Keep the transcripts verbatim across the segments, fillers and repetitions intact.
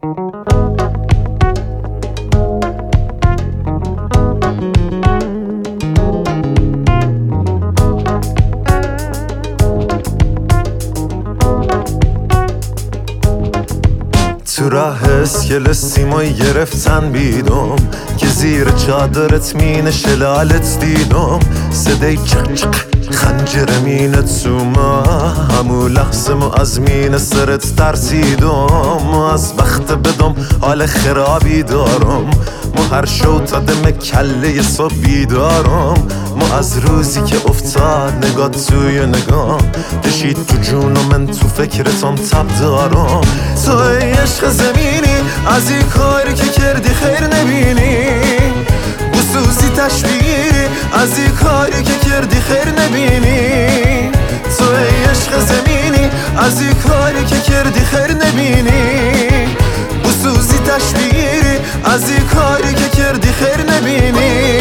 تو راه اسکل سیمایی گرفتن بیدم که زیر چادرت مینه شلالت دیدم صدای چق چق خنجر مینه تو ما همون لحظه ما از مینه سرت ترسیدم از وقت بدم حال خرابی دارم ما هر شو تا دم کله صبح بیدارم ما از روزی که افتاد نگاه توی نگاه کشید تو جون و من تو فکرتم تب دارم تو عشق زمینی از این کاری که کردی خیر نبینی بسوزی تشبیری از این کاری که کردی خیر نبینی تو عشق زمینی از این کاری که کردی خیر نبینی بسوزی تشبیری از این کاری که کردی خیر نبینی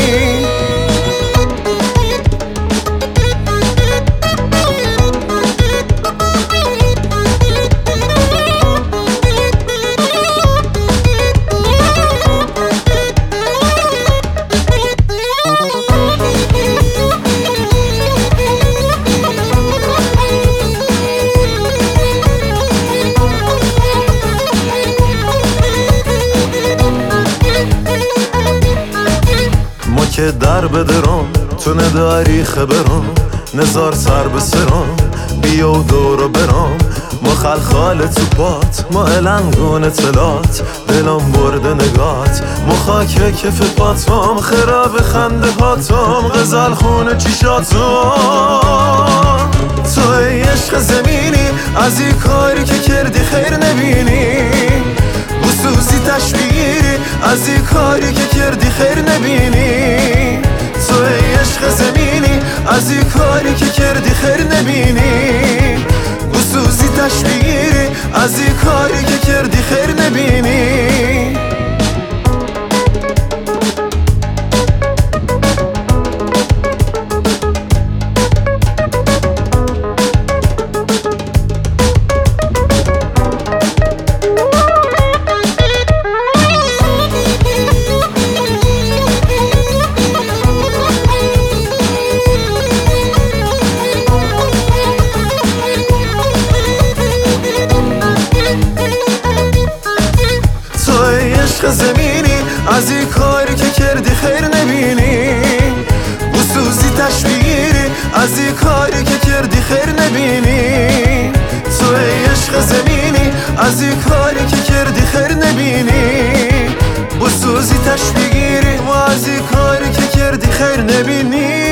که در بدرم تو نداری خبرم نزار سر بسرم بیا و دورو برم ما خلخال تو پات ما الانگون اطلاعات دلم برده نگات ما خاک کف پاتم خراب خنده هاتم غزل خونه چیشاتم تو ای عشق زمینی از این کاری که کردی خیر نبینی بسوزی تشبیری از این کاری که کردی خیر نبینی تو ای عشق زمینی از این کاری که کردی خیر نبینی بسوزی تشبیری از این کاری که کردی خیر نبینی عشق زمینی از این کاری که کردی خیر نبینی بسوزی تشبیری از این کاری که کردی خیر نبینی تو ای عشق زمینی از این کاری که کردی خیر نبینی بسوزی تشبیری و از این کاری که کردی خیر نبینی